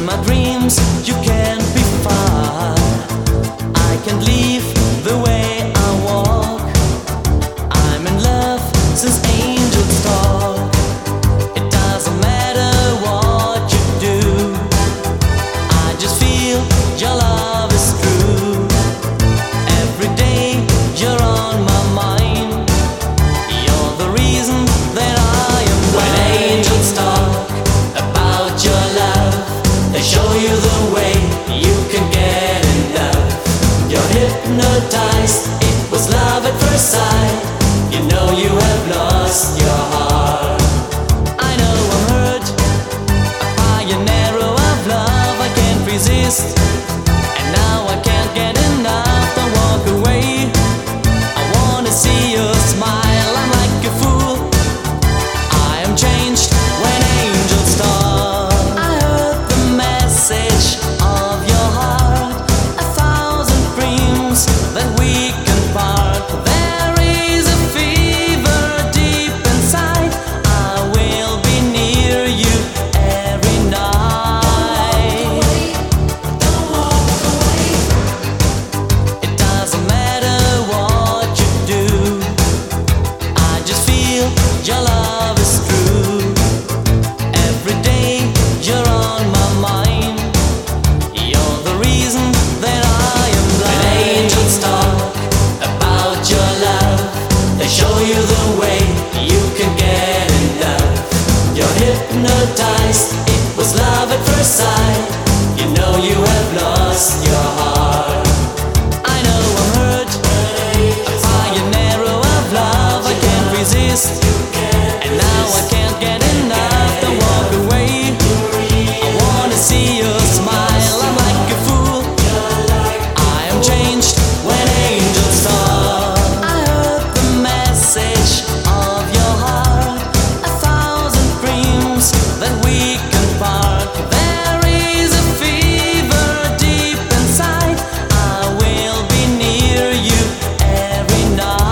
my dreams, you can't be far. I can't leave the way I walk. I'm in love since angels talk. It doesn't matter what you do, I just feel your love is true. Every day you're on my mind. You're the reason that I am blind. When angels talk about your love, they show you the way you can get enough. You're hypnotized, it was love at first sight. You know you have lost your heart. I know I'm hurt, by an arrow of love I can't resist. And now I can't get enough, don't walk away. I wanna see you smile, I'm like a fool. I am changed when angels talk. I heard the message of your heart, 1,000 dreams that we can part. There is a fever deep inside, I will be near you every night. Don't walk away. It doesn't matter what you do, I just feel your love is true. Every day you're on my mind. You're the reason that I am blind. When angels talk about your love, they show you the way you can get enough. You're hypnotized, it was love at first sight. You know you have lost your heart. I know I'm hurt, by an arrow of love I can't resist. And now I can't get enough, don't walk away. I wanna see you smile, I'm like a fool. I am changed when angels talk. I heard the message of your heart, 1,000 dreams that we can part. There is a fever deep inside, I will be near you every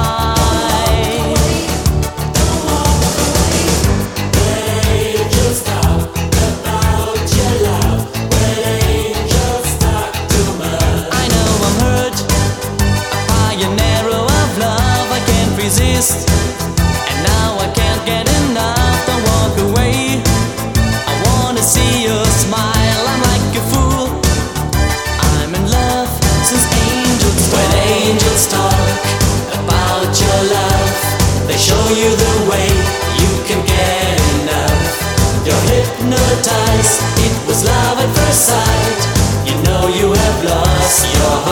night. Don't walk away. When angels talk about your love, when angels talk too much. I know I'm hurt, by an arrow of love I can't resist. And now I can't get enough, don't walk away. I wanna see you smile, I'm like a fool. I'm in love since angels talk. When angels talk about your love, they show you the way you can get enough. You're hypnotized, it was love at first sight. You know you have lost your